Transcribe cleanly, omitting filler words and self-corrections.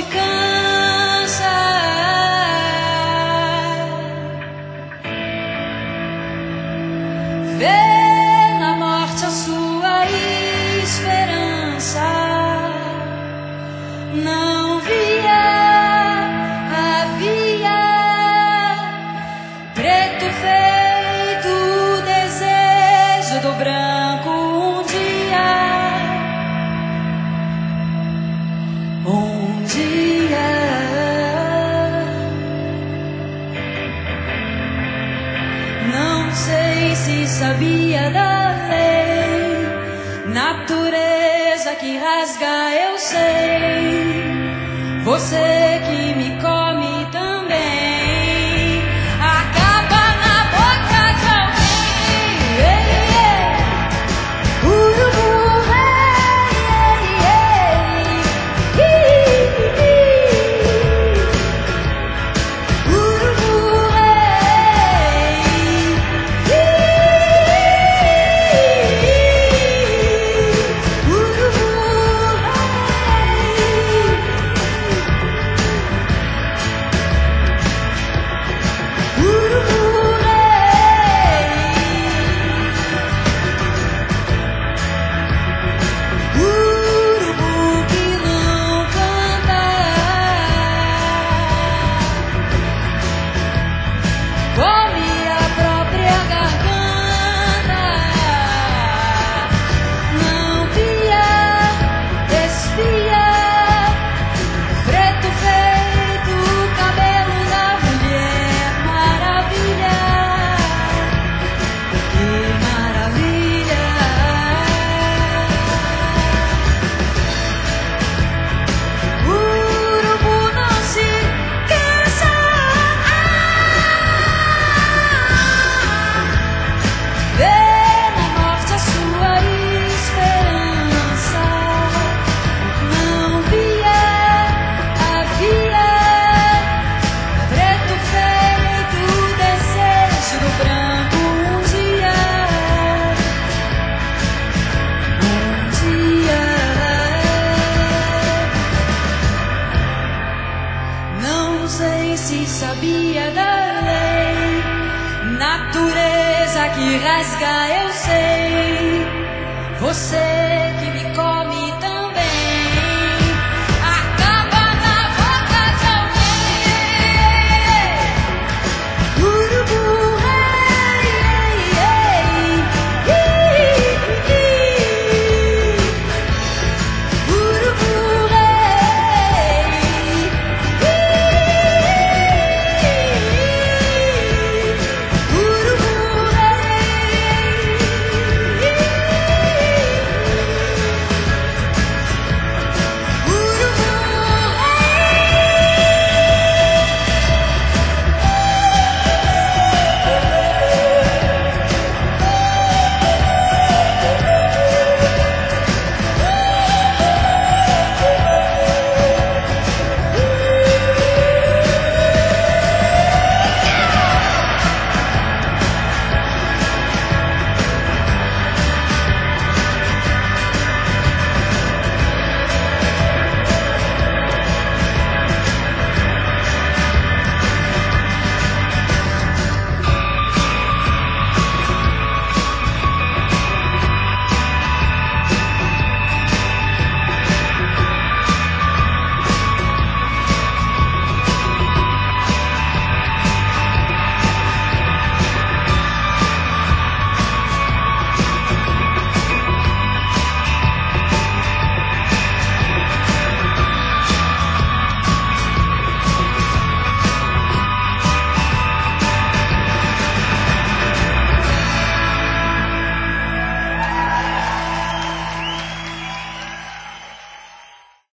se cansa. Vê na morte a sua esperança. Não havia preto feito o desejo do branco um dia. Não sei se sabia da lei, natureza que rasga, eu sei. Você que me come também, acaba na boca de alguém. Urubu, se sabia da lei, natureza que rasga, eu sei. Você que me come